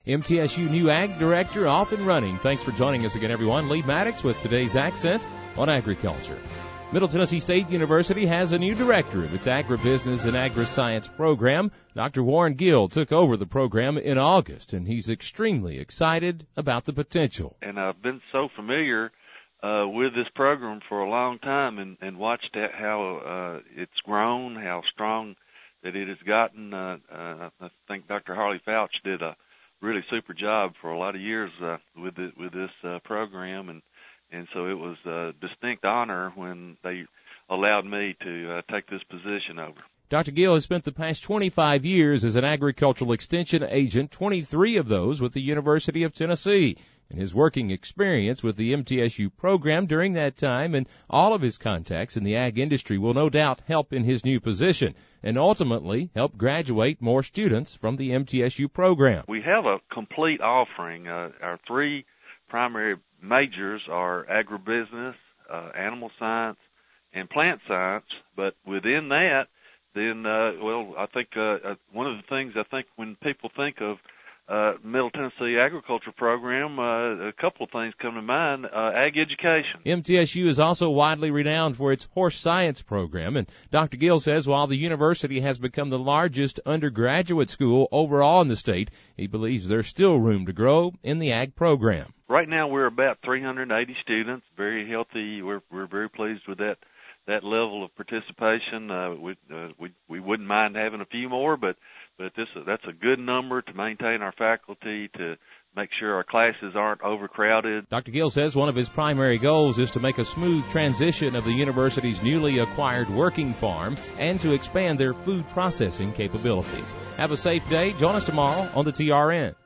MTSU new Ag Director off and running. Thanks for joining us again, everyone. Lee Maddox with today's accent on agriculture. Middle Tennessee State University has a new director of its agribusiness and agri-science program. Dr. Warren Gill took over the program in August, and he's extremely excited about the potential. And I've been so familiar with this program for a long time and watched how it's grown, how strong that it has gotten. I think Dr. Harley Fouch did a really super job for a lot of years with this program, and so it was a distinct honor when they allowed me to take this position over. Dr. Gill has spent the past 25 years as an agricultural extension agent, 23 of those with the University of Tennessee. And his working experience with the MTSU program during that time and all of his contacts in the ag industry will no doubt help in his new position and ultimately help graduate more students from the MTSU program. We have a complete offering. Our three primary majors are agribusiness, animal science, and plant science, but within that, then, I think one of the things I think when people think of Middle Tennessee Agriculture Program, a couple of things come to mind. Ag education. MTSU is also widely renowned for its horse science program, and Dr. Gill says while the university has become the largest undergraduate school overall in the state, he believes there's still room to grow in the ag program. Right now we're about 380 students, very healthy. We're very pleased with that level of participation. We wouldn't mind having a few more, but that's a good number to maintain our faculty, to make sure our classes aren't overcrowded. Dr. Gill says one of his primary goals is to make a smooth transition of the university's newly acquired working farm and to expand their food processing capabilities. Have a safe day. Join us tomorrow on the TRN.